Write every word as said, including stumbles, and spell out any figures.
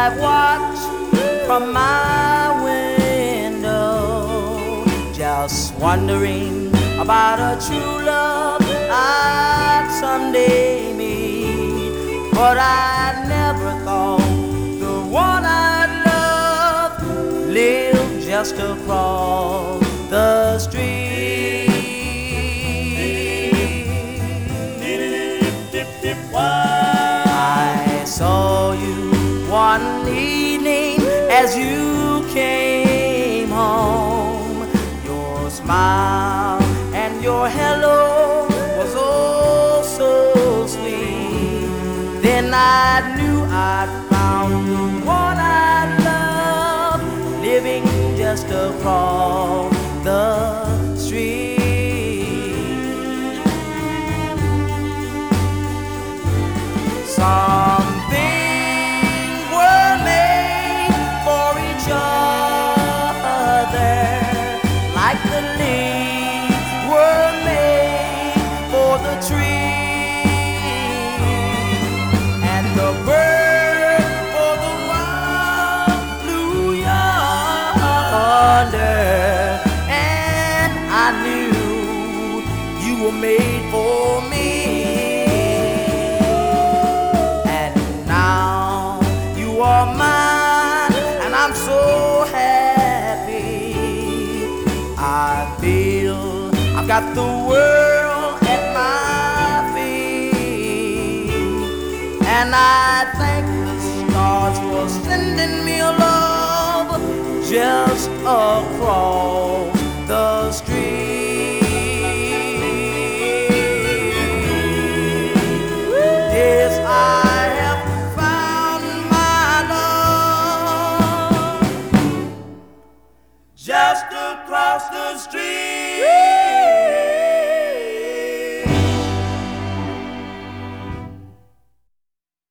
I watch from my window, just wondering about a true love I'd someday meet. But I never thought the one I'd love lived just across the street. I saw you one evening as you came home. Your smile and your hello was oh so sweet. Then I knew I'd found the one I love, living just across the street. Some things were made for each other, like the leaves were made for the tree, and the bird for the wild blue yonder. And I knew you were made for me. You are mine, and I'm so happy. I feel I've got the world at my feet, and I thank the stars for sending me a love just across the street.